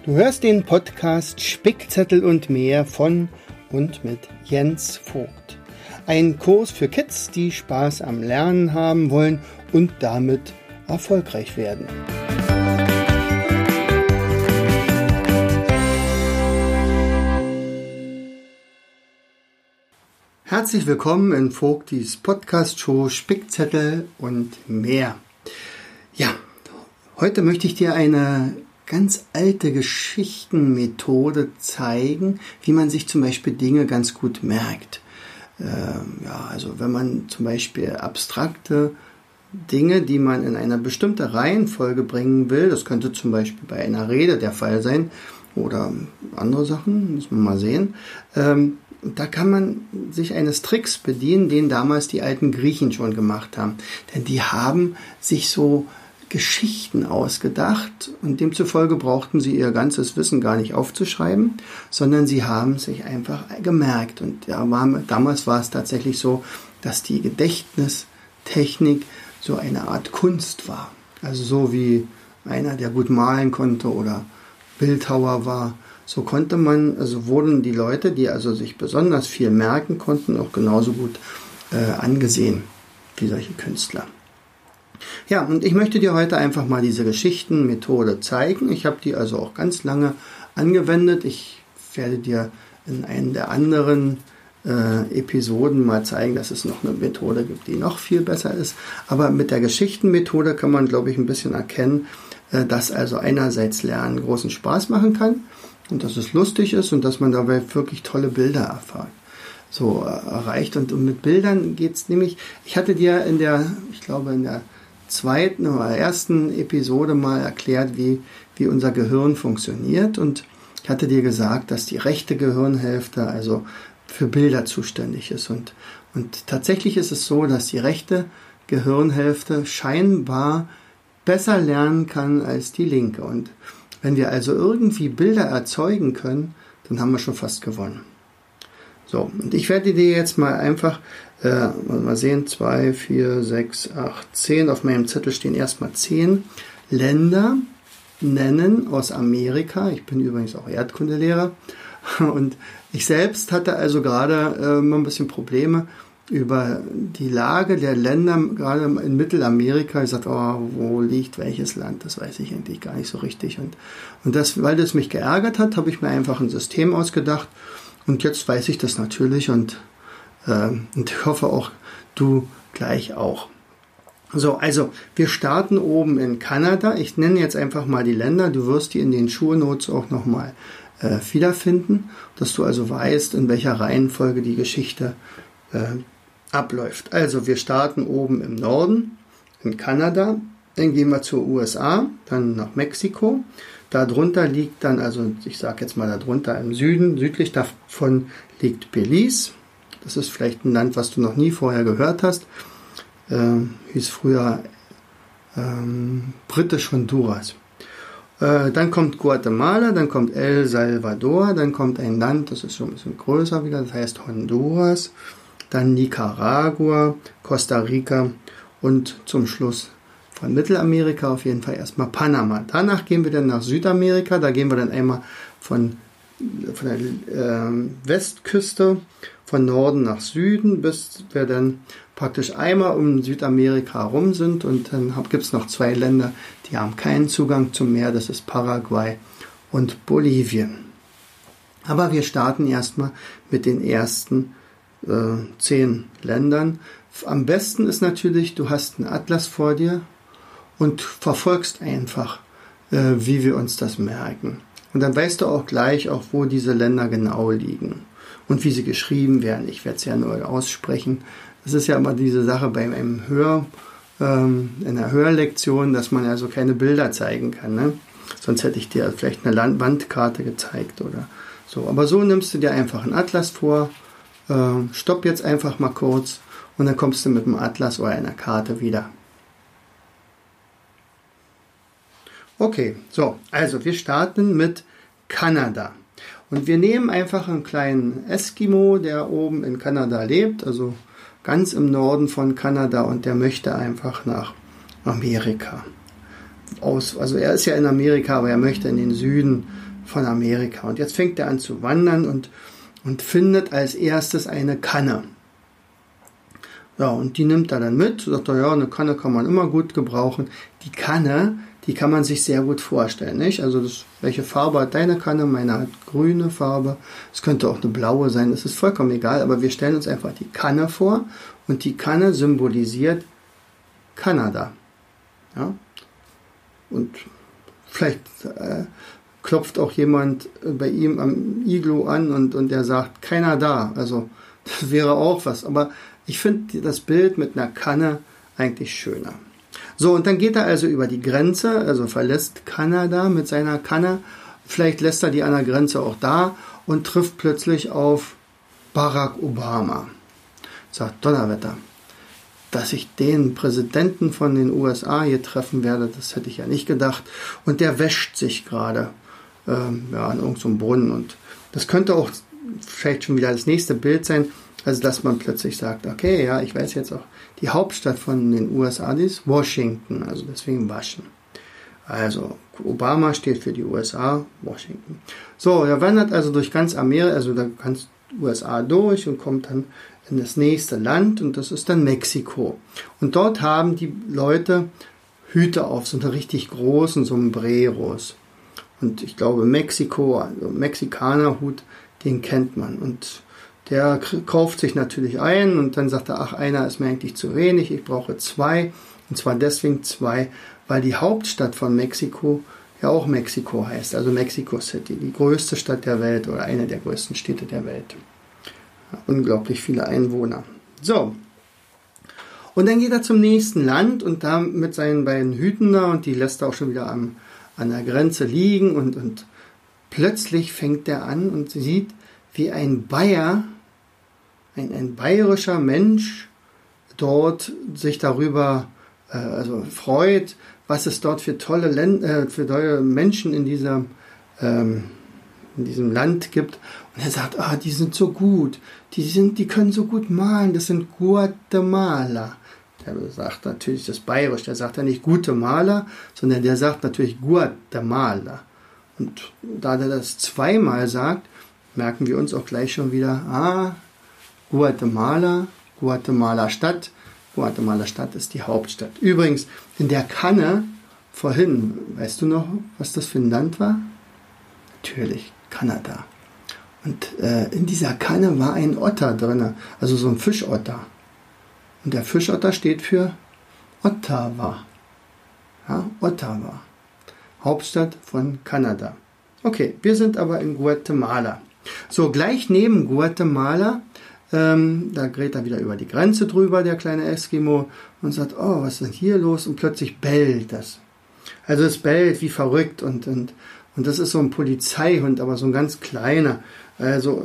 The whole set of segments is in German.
Du hörst den Podcast Spickzettel und mehr von und mit Jens Vogt. Ein Kurs für Kids, die Spaß am Lernen haben wollen und damit erfolgreich werden. Herzlich willkommen in Vogtis Podcast-Show Spickzettel und mehr. Ja, heute möchte ich dir eine ganz alte Geschichtenmethode zeigen, wie man sich zum Beispiel Dinge ganz gut merkt. Also wenn man zum Beispiel abstrakte Dinge, die man in eine bestimmte Reihenfolge bringen will, das könnte zum Beispiel bei einer Rede der Fall sein oder andere Sachen, muss man mal sehen, da kann man sich eines Tricks bedienen, den damals die alten Griechen schon gemacht haben. Denn die haben sich so Geschichten ausgedacht und demzufolge brauchten sie ihr ganzes Wissen gar nicht aufzuschreiben, sondern sie haben sich einfach gemerkt. Und damals war es tatsächlich so, dass die Gedächtnistechnik so eine Art Kunst war. Also so wie einer, der gut malen konnte oder Bildhauer war, so wurden die Leute, die also sich besonders viel merken konnten, auch genauso gut angesehen wie solche Künstler. Ja, und ich möchte dir heute einfach mal diese Geschichtenmethode zeigen. Ich habe die also auch ganz lange angewendet. Ich werde dir in einer der anderen Episoden mal zeigen, dass es noch eine Methode gibt, die noch viel besser ist. Aber mit der Geschichtenmethode kann man, glaube ich, ein bisschen erkennen, dass also einerseits Lernen großen Spaß machen kann und dass es lustig ist und dass man dabei wirklich tolle Bilder erreicht. Und mit Bildern geht es nämlich, ich hatte dir in der zweiten oder ersten Episode mal erklärt, wie unser Gehirn funktioniert. Und ich hatte dir gesagt, dass die rechte Gehirnhälfte also für Bilder zuständig ist. Und tatsächlich ist es so, dass die rechte Gehirnhälfte scheinbar besser lernen kann als die linke. Und wenn wir also irgendwie Bilder erzeugen können, dann haben wir schon fast gewonnen. So, und ich werde dir jetzt mal einfach, mal sehen, 2, 4, 6, 8, 10, auf meinem Zettel stehen erstmal 10 Länder nennen aus Amerika. Ich bin übrigens auch Erdkundelehrer und ich selbst hatte also gerade mal ein bisschen Probleme über die Lage der Länder, gerade in Mittelamerika. Ich sagte, wo liegt welches Land? Das weiß ich eigentlich gar nicht so richtig. Und weil das mich geärgert hat, habe ich mir einfach ein System ausgedacht. Und jetzt weiß ich das natürlich und ich hoffe auch, du gleich auch. So, also wir starten oben in Kanada. Ich nenne jetzt einfach mal die Länder. Du wirst die in den Shownotes auch nochmal wiederfinden, dass du also weißt, in welcher Reihenfolge die Geschichte abläuft. Also wir starten oben im Norden in Kanada, dann gehen wir zur USA, dann nach Mexiko. Darunter liegt dann, also ich sage jetzt mal darunter im Süden, südlich davon liegt Belize. Das ist vielleicht ein Land, was du noch nie vorher gehört hast. Hieß früher britisch Honduras. Dann kommt Guatemala, dann kommt El Salvador, dann kommt ein Land, das ist schon ein bisschen größer wieder, das heißt Honduras. Dann Nicaragua, Costa Rica und zum Schluss von Mittelamerika auf jeden Fall erstmal Panama. Danach gehen wir dann nach Südamerika, da gehen wir dann einmal von der Westküste von Norden nach Süden, bis wir dann praktisch einmal um Südamerika herum sind und dann gibt es noch 2 Länder, die haben keinen Zugang zum Meer, das ist Paraguay und Bolivien. Aber wir starten erstmal mit den ersten 10 Ländern. Am besten ist natürlich, du hast einen Atlas vor dir und verfolgst einfach, wie wir uns das merken. Und dann weißt du auch gleich, wo diese Länder genau liegen und wie sie geschrieben werden. Ich werde es ja nur aussprechen. Das ist ja immer diese Sache in einer Hörlektion, dass man also keine Bilder zeigen kann. Ne? Sonst hätte ich dir vielleicht eine Wandkarte gezeigt oder so. Aber so nimmst du dir einfach einen Atlas vor, stopp jetzt einfach mal kurz und dann kommst du mit dem Atlas oder einer Karte wieder. Okay, so, also wir starten mit Kanada. Und wir nehmen einfach einen kleinen Eskimo, der oben in Kanada lebt, also ganz im Norden von Kanada, und der möchte einfach nach Amerika. Also er ist ja in Amerika, aber er möchte in den Süden von Amerika. Und jetzt fängt er an zu wandern und findet als erstes eine Kanne. Ja, und die nimmt er dann mit, sagt er, ja, eine Kanne kann man immer gut gebrauchen. Die Kanne, die kann man sich sehr gut vorstellen, nicht? Also welche Farbe hat deine Kanne? Meine hat grüne Farbe. Es könnte auch eine blaue sein, das ist vollkommen egal, aber wir stellen uns einfach die Kanne vor und die Kanne symbolisiert Kanada. Ja? Und vielleicht klopft auch jemand bei ihm am Iglu an und der sagt, keiner da. Also das wäre auch was, aber ich finde das Bild mit einer Kanne eigentlich schöner. So, und dann geht er also über die Grenze, also verlässt Kanada mit seiner Kanne. Vielleicht lässt er die an der Grenze auch da und trifft plötzlich auf Barack Obama. Sagt, Donnerwetter, dass ich den Präsidenten von den USA hier treffen werde, das hätte ich ja nicht gedacht. Und der wäscht sich gerade an irgendeinem Brunnen. Und das könnte auch vielleicht schon wieder das nächste Bild sein. Also, dass man plötzlich sagt, okay, ja, ich weiß jetzt auch, die Hauptstadt von den USA, die ist Washington, also deswegen waschen. Also, Obama steht für die USA, Washington. So, er wandert also durch ganz Amerika, also da ganz USA durch und kommt dann in das nächste Land und das ist dann Mexiko. Und dort haben die Leute Hüte auf, so eine richtig großen Sombreros. Und ich glaube, Mexiko, also Mexikanerhut, den kennt man. Und der kauft sich natürlich ein und dann sagt er, ach, einer ist mir eigentlich zu wenig, ich brauche 2. Und zwar deswegen 2, weil die Hauptstadt von Mexiko ja auch Mexiko heißt, also Mexico City, die größte Stadt der Welt oder eine der größten Städte der Welt. Ja, unglaublich viele Einwohner. So, und dann geht er zum nächsten Land und da mit seinen beiden Hüten da und die lässt er auch schon wieder an der Grenze liegen und plötzlich fängt er an und sieht, wie ein Bayer, ein bayerischer Mensch dort sich darüber freut, was es dort für tolle Menschen in diesem Land gibt. Und er sagt, die sind so gut, die können so gut malen, das sind Guatemala. Der sagt natürlich das Bayerisch, der sagt ja nicht gute Maler, sondern der sagt natürlich Guatemala. Und da der das zweimal sagt, merken wir uns auch gleich schon wieder, Guatemala, Guatemala-Stadt. Guatemala-Stadt ist die Hauptstadt. Übrigens, in der Kanne vorhin, weißt du noch, was das für ein Land war? Natürlich, Kanada. Und in dieser Kanne war ein Otter drin, also so ein Fischotter. Und der Fischotter steht für Ottawa. Ja, Ottawa. Hauptstadt von Kanada. Okay, wir sind aber in Guatemala. So, gleich neben Guatemala, da geht er wieder über die Grenze drüber, der kleine Eskimo, und sagt, was ist denn hier los? Und plötzlich bellt das. Also es bellt wie verrückt und das ist so ein Polizeihund, aber so ein ganz kleiner, also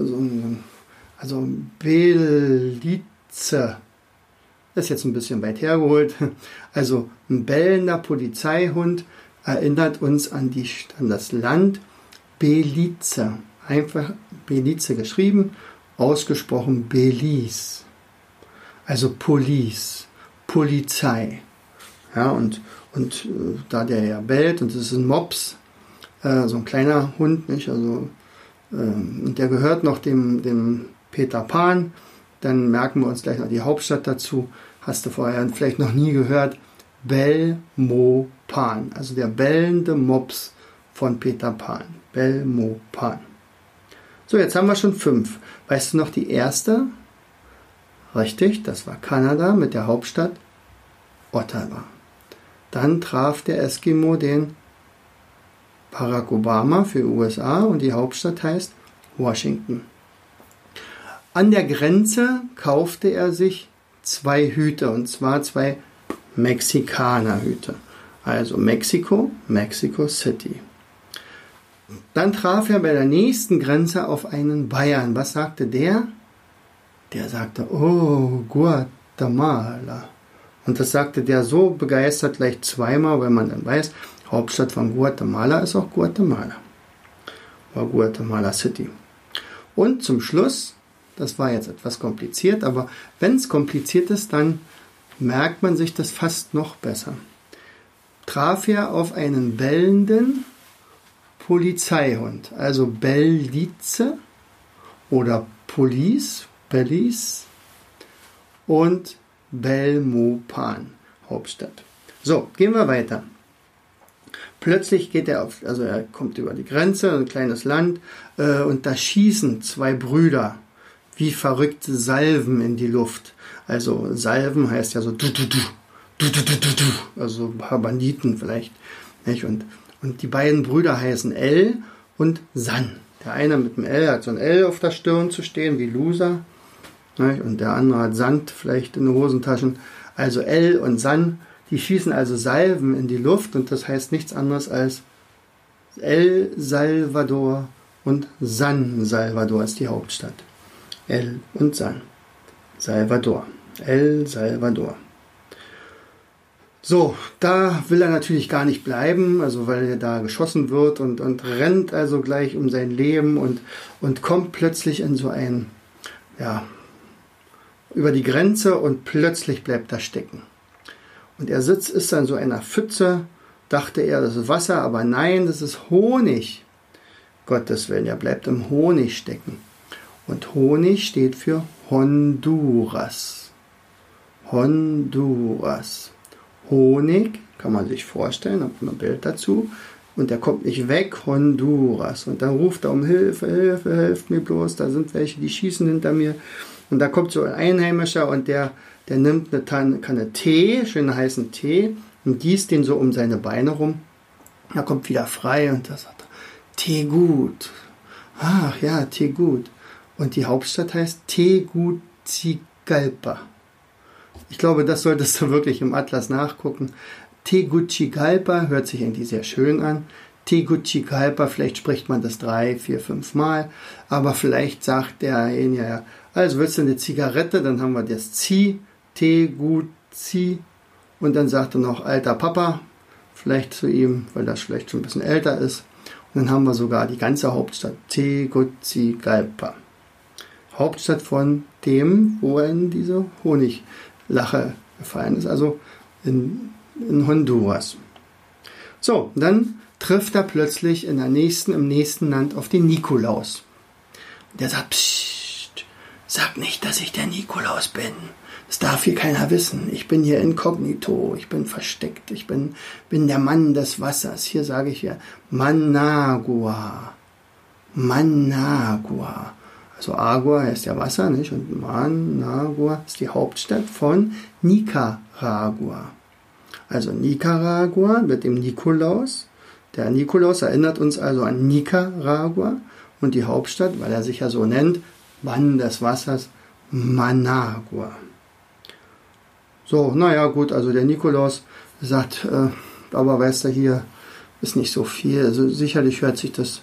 Belize. Das ist jetzt ein bisschen weit hergeholt. Also ein bellender Polizeihund erinnert uns an das Land Belize. Einfach Belize geschrieben, ausgesprochen Belize. Also Police, Polizei. Ja, und da der ja bellt, und das ist ein Mops, so ein kleiner Hund, nicht? Also, und der gehört noch dem Peter Pan, dann merken wir uns gleich noch die Hauptstadt dazu. Hast du vorher vielleicht noch nie gehört? Belmopan, also der bellende Mops von Peter Pan. Belmopan. So, jetzt haben wir schon 5. Weißt du noch die erste? Richtig, das war Kanada mit der Hauptstadt Ottawa. Dann traf der Eskimo den Barack Obama für USA und die Hauptstadt heißt Washington. An der Grenze kaufte er sich 2 Hüte, und zwar 2 Mexikanerhüte. Also Mexiko, Mexico City. Dann traf er bei der nächsten Grenze auf einen Bayern. Was sagte der? Der sagte, Guatemala. Und das sagte der so begeistert gleich zweimal, weil man dann weiß, Hauptstadt von Guatemala ist auch Guatemala. War Guatemala City. Und zum Schluss, das war jetzt etwas kompliziert, aber wenn es kompliziert ist, dann merkt man sich das fast noch besser. Traf er auf einen bellenden Polizeihund. Also Belize oder Belize und Belmopan, Hauptstadt. So, gehen wir weiter. Plötzlich geht er er kommt über die Grenze, ein kleines Land, und da schießen zwei Brüder wie verrückte Salven in die Luft. Also Salven heißt ja so also Banditen vielleicht. Nicht? Und die beiden Brüder heißen El und San. Der eine mit dem L hat so ein L auf der Stirn zu stehen, wie Loser. Nicht? Und der andere hat Sand vielleicht in den Hosentaschen. Also El und San, die schießen also Salven in die Luft und das heißt nichts anderes als El Salvador und San Salvador ist die Hauptstadt. El und San Salvador. El Salvador. So, da will er natürlich gar nicht bleiben, also weil er da geschossen wird und rennt also gleich um sein Leben und kommt plötzlich in so ein, über die Grenze und plötzlich bleibt er stecken. Und er ist dann so einer Pfütze, dachte er, das ist Wasser, aber nein, das ist Honig. Gottes Willen, er bleibt im Honig stecken. Und Honig steht für Honduras. Honduras. Honig, kann man sich vorstellen, habe ein Bild dazu. Und der kommt nicht weg, Honduras. Und dann ruft er um Hilfe, Hilfe, helft mir bloß, da sind welche, die schießen hinter mir. Und da kommt so ein Einheimischer und der nimmt eine Kanne Tee, schönen heißen Tee, und gießt den so um seine Beine rum. Er kommt wieder frei und da sagt er, Tegut. Ach ja, Tegut. Und die Hauptstadt heißt Tegucigalpa. Ich glaube, das solltest du wirklich im Atlas nachgucken. Tegucigalpa hört sich irgendwie sehr schön an. Tegucigalpa, vielleicht spricht man das 3, 4, 5 Mal, aber vielleicht sagt derjenige ja, also willst du eine Zigarette, dann haben wir das Zi, Teguci, und dann sagt er noch alter Papa, vielleicht zu ihm, weil das vielleicht schon ein bisschen älter ist. Und dann haben wir sogar die ganze Hauptstadt, Tegucigalpa. Hauptstadt von dem, wo er in diese Honiglache gefallen ist, also in Honduras. So, dann trifft er plötzlich im nächsten Land auf den Nikolaus. Der sagt, Psst, sag nicht, dass ich der Nikolaus bin. Das darf hier keiner wissen. Ich bin hier inkognito, ich bin versteckt, ich bin der Mann des Wassers. Hier sage ich ja Managua. Managua. Also Agua heißt ja Wasser, nicht? Und Managua ist die Hauptstadt von Nicaragua. Also Nicaragua mit dem Nikolaus. Der Nikolaus erinnert uns also an Nicaragua und die Hauptstadt, weil er sich ja so nennt, Mann des Wassers, Managua. So, naja gut, also der Nikolaus sagt, aber weißt du, hier ist nicht so viel. Also sicherlich hört sich das,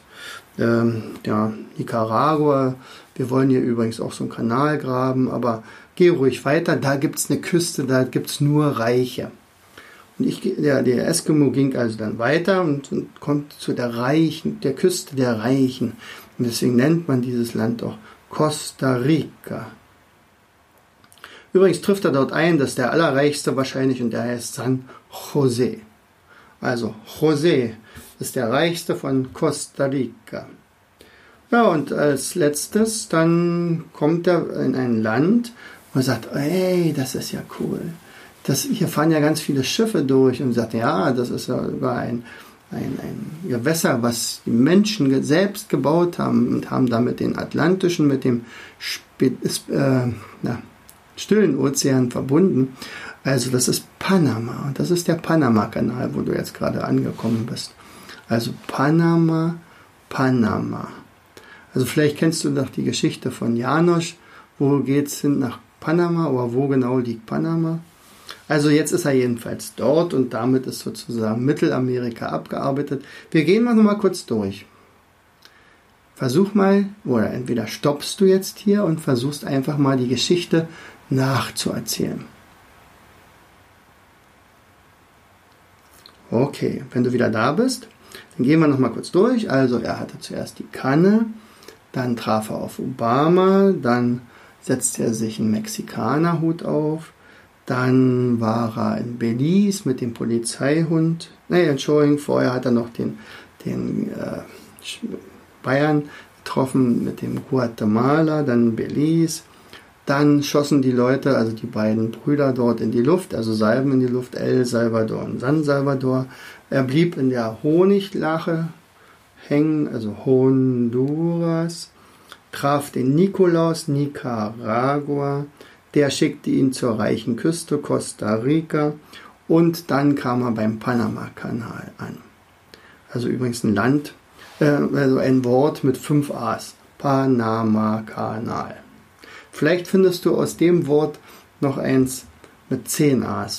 Nicaragua, wir wollen hier übrigens auch so einen Kanal graben, aber geh ruhig weiter, da gibt es eine Küste, da gibt es nur Reiche. Und der Eskimo ging also dann weiter und kommt zu der Küste der Reichen. Und deswegen nennt man dieses Land auch Costa Rica. Übrigens trifft er dort ein, dass der Allerreichste wahrscheinlich, und der heißt San José. Also José ist der Reichste von Costa Rica. Ja, und als letztes, dann kommt er in ein Land und sagt, ey, das ist ja cool. Hier fahren ja ganz viele Schiffe durch, und sagt, ja, das ist ja sogar ein Gewässer, was die Menschen selbst gebaut haben und haben damit den Atlantischen mit dem Stillen Ozean verbunden. Also das ist Panama, und das ist der Panama-Kanal, wo du jetzt gerade angekommen bist. Also Panama. Also vielleicht kennst du noch die Geschichte von Janosch, wo geht's hin nach Panama, oder wo genau liegt Panama? Also jetzt ist er jedenfalls dort und damit ist sozusagen Mittelamerika abgearbeitet. Wir gehen mal nochmal kurz durch. Versuch mal, oder entweder stoppst du jetzt hier und versuchst einfach mal die Geschichte nachzuerzählen. Okay, wenn du wieder da bist, dann gehen wir nochmal kurz durch. Also er hatte zuerst die Kanne, dann traf er auf Obama, dann setzte er sich einen Mexikanerhut auf, dann war er in Belize mit dem Polizeihund. Entschuldigung, vorher hat er noch den den Bayern getroffen, mit dem Guatemala, dann Belize. Dann schossen die Leute, also die beiden Brüder dort in die Luft, also Salben in die Luft, El Salvador und San Salvador. Er blieb in der Honiglache hängen, also Honduras, traf den Nikolaus, Nicaragua, der schickte ihn zur reichen Küste, Costa Rica, und dann kam er beim Panama-Kanal an. Also übrigens also ein Wort mit 5 A's, Panama-Kanal. Vielleicht findest du aus dem Wort noch eins mit 10 A's.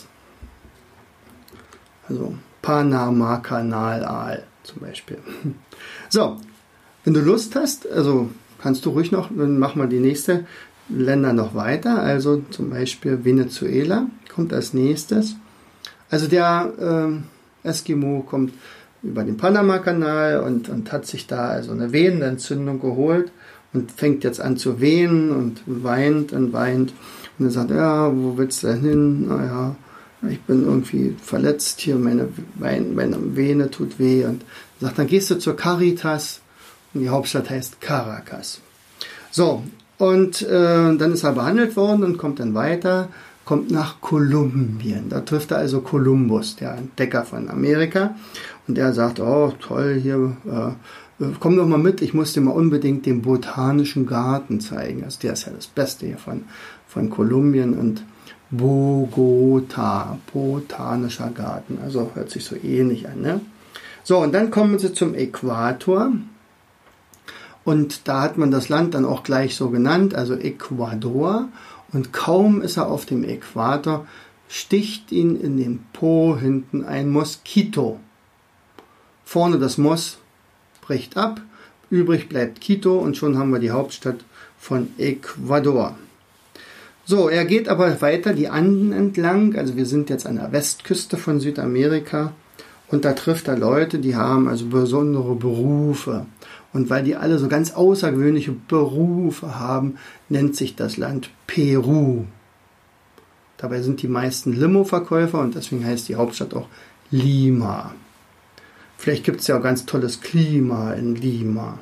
Also Panama-Kanal zum Beispiel. So, wenn du Lust hast, also kannst du ruhig noch, dann machen wir die nächste Länder noch weiter. Also zum Beispiel Venezuela kommt als nächstes. Also der Eskimo kommt über den Panama-Kanal und hat sich da also eine Venenentzündung geholt und fängt jetzt an zu wehen und weint und weint. Und er sagt, ja, wo willst du denn hin? Naja, ich bin irgendwie verletzt hier, meine Vene tut weh. Und er sagt, dann gehst du zur Caritas und die Hauptstadt heißt Caracas. So, und dann ist er behandelt worden und kommt dann weiter, kommt nach Kolumbien. Da trifft er also Kolumbus, der Entdecker von Amerika. Und er sagt, oh toll, hier, komm doch mal mit, ich muss dir mal unbedingt den Botanischen Garten zeigen. Also der ist ja das Beste hier von Kolumbien. Und Bogota, Botanischer Garten. Also hört sich so ähnlich an, ne? So, und dann kommen sie zum Äquator. Und da hat man das Land dann auch gleich so genannt, also Ecuador. Und kaum ist er auf dem Äquator, sticht ihn in den Po hinten ein Moskito. Vorne das Mos bricht ab, übrig bleibt Quito und schon haben wir die Hauptstadt von Ecuador. So, er geht aber weiter die Anden entlang, also wir sind jetzt an der Westküste von Südamerika und da trifft er Leute, die haben also besondere Berufe. Und weil die alle so ganz außergewöhnliche Berufe haben, nennt sich das Land Peru. Dabei sind die meisten Limo-Verkäufer und deswegen heißt die Hauptstadt auch Lima. Vielleicht gibt es ja auch ganz tolles Klima in Lima.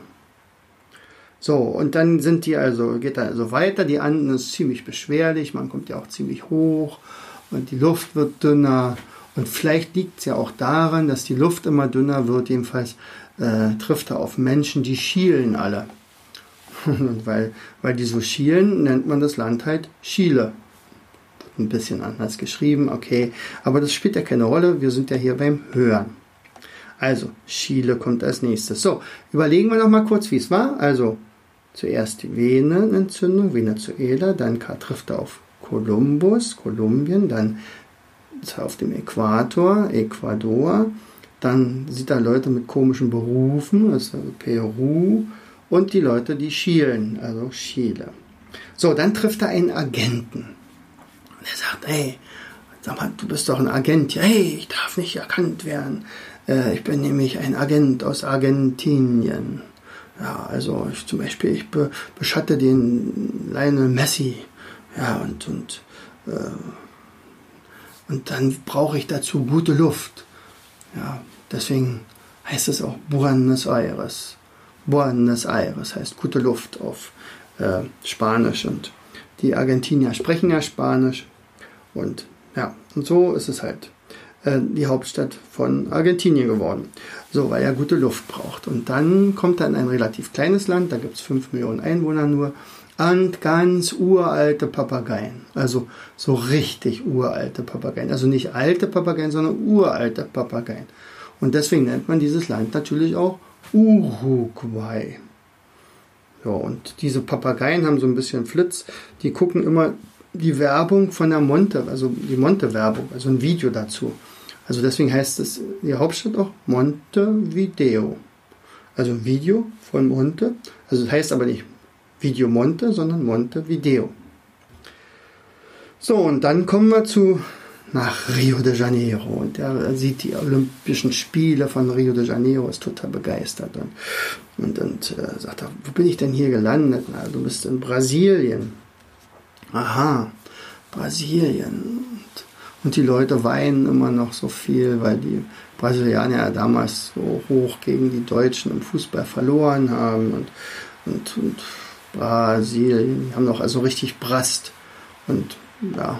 So, und dann geht er also weiter. Die Anden ist ziemlich beschwerlich, man kommt ja auch ziemlich hoch und die Luft wird dünner. Und vielleicht liegt es ja auch daran, dass die Luft immer dünner wird. Jedenfalls trifft er auf Menschen, die schielen alle. Und weil die so schielen, nennt man das Land halt Chile. Wird ein bisschen anders geschrieben, okay. Aber das spielt ja keine Rolle, wir sind ja hier beim Hören. Also, Chile kommt als nächstes. So, überlegen wir noch mal kurz, wie es war. Also, zuerst die Venenentzündung, Venezuela, dann trifft er auf Kolumbien, dann ist er auf dem Äquator, Ecuador, dann sieht er Leute mit komischen Berufen, also Peru, und die Leute, die schielen, also Chile. So, dann trifft er einen Agenten. Und er sagt, hey, sag mal, du bist doch ein Agent. Hey, ich darf nicht erkannt werden. Ich bin nämlich ein Agent aus Argentinien. Ja, also zum Beispiel, ich beschatte den Lionel Messi. Ja, und dann brauche ich dazu gute Luft. Ja, deswegen heißt es auch Buenos Aires. Buenos Aires heißt gute Luft auf Spanisch. Und die Argentinier sprechen ja Spanisch. Und ja, und so ist es halt die Hauptstadt von Argentinien geworden. So, weil er gute Luft braucht. Und dann kommt er in ein relativ kleines Land, da gibt es 5 Millionen Einwohner nur, und ganz uralte Papageien. Also so richtig uralte Papageien. Also nicht alte Papageien, sondern uralte Papageien. Und deswegen nennt man dieses Land natürlich auch Uruguay. Ja, und diese Papageien haben so ein bisschen Flitz. Die gucken immer die Werbung von der Monte, also die Monte-Werbung, also ein Video dazu. Also deswegen heißt es die Hauptstadt auch Montevideo. Also ein Video von Monte. Also das heißt aber nicht Video Monte, sondern Montevideo. So, und dann kommen wir nach Rio de Janeiro. Und er sieht die Olympischen Spiele von Rio de Janeiro, ist total begeistert. Und sagt er, wo bin ich denn hier gelandet? Na, du bist in Brasilien. Aha, Brasilien. Und die Leute weinen immer noch so viel, weil die Brasilianer ja damals so hoch gegen die Deutschen im Fußball verloren haben. Und Brasilien, die haben doch also richtig Brast. Und ja,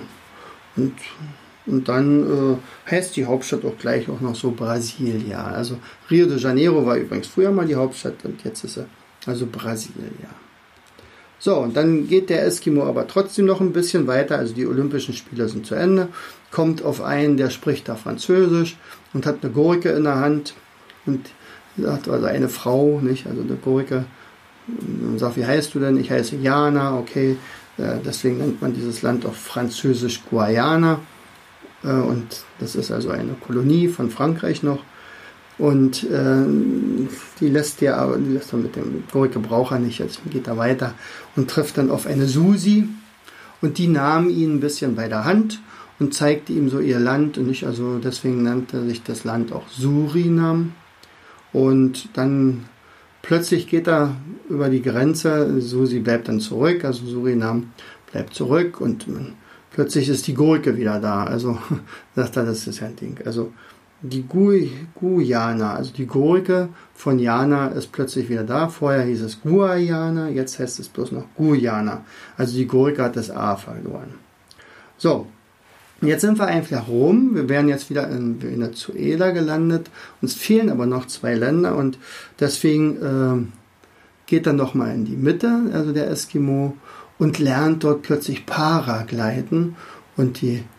und dann heißt die Hauptstadt auch gleich auch noch so Brasilia. Also Rio de Janeiro war übrigens früher mal die Hauptstadt und jetzt ist sie also Brasilia. So, und dann geht der Eskimo aber trotzdem noch ein bisschen weiter. Also die Olympischen Spiele sind zu Ende. Kommt auf einen, der spricht da Französisch und hat eine Gurke in der Hand. Und sagt, also eine Frau, nicht? Also eine Gurke. Und sagt, wie heißt du denn? Ich heiße Jana, okay. Deswegen nennt man dieses Land auch Französisch Guayana. Und das ist also eine Kolonie von Frankreich noch. Und die lässt er mit dem Gurke braucht er nicht, jetzt geht er weiter und trifft dann auf eine Susi. Und die nahm ihn ein bisschen bei der Hand und zeigte ihm so ihr Land. Und nicht, also deswegen nannte sich das Land auch Surinam. Und dann plötzlich geht er über die Grenze, Susi bleibt dann zurück, also Surinam bleibt zurück und plötzlich ist die Gurke wieder da. Also sagt er, das ist ja ein Ding. Also die Guyana, also die Gurke von Jana ist plötzlich wieder da. Vorher hieß es Guayana, jetzt heißt es bloß noch Guyana. Also die Gurke hat das A verloren. So, jetzt sind wir einfach rum. Wir wären jetzt wieder in Venezuela gelandet. Uns fehlen aber noch 2 Länder und deswegen geht er nochmal in die Mitte, also der Eskimo, und lernt dort plötzlich Paragleiten. Und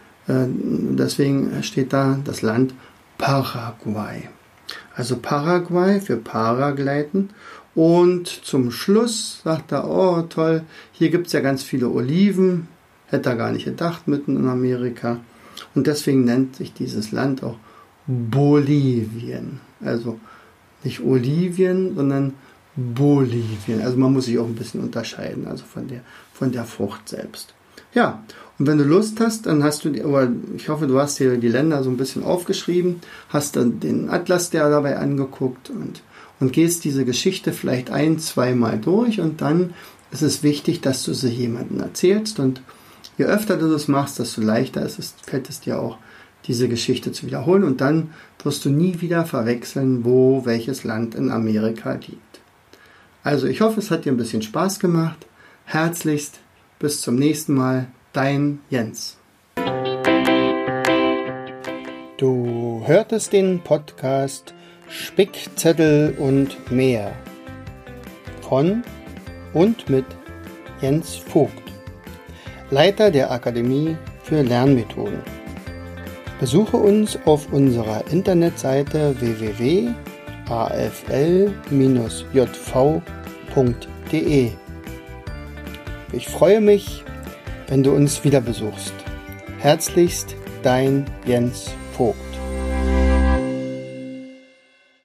deswegen steht da das Land Paraguay. Also Paraguay für Paragleiten. Und zum Schluss sagt er, oh toll, hier gibt es ja ganz viele Oliven. Hätte er gar nicht gedacht, mitten in Amerika. Und deswegen nennt sich dieses Land auch Bolivien. Also nicht Olivien, sondern Bolivien. Also man muss sich auch ein bisschen unterscheiden, also von der Frucht selbst. Ja, und wenn du Lust hast, dann hast du, aber ich hoffe, du hast dir die Länder so ein bisschen aufgeschrieben, hast dann den Atlas dir dabei angeguckt und gehst diese Geschichte vielleicht 1-2 Mal durch und dann ist es wichtig, dass du sie jemandem erzählst und je öfter du das machst, desto leichter fällt es dir auch, diese Geschichte zu wiederholen und dann wirst du nie wieder verwechseln, wo welches Land in Amerika liegt. Also ich hoffe, es hat dir ein bisschen Spaß gemacht. Herzlichst, bis zum nächsten Mal, dein Jens. Du hörtest den Podcast Spickzettel und mehr von und mit Jens Vogt, Leiter der Akademie für Lernmethoden. Besuche uns auf unserer Internetseite www.afl-jv.de. Ich freue mich, wenn du uns wieder besuchst. Herzlichst, dein Jens Vogt.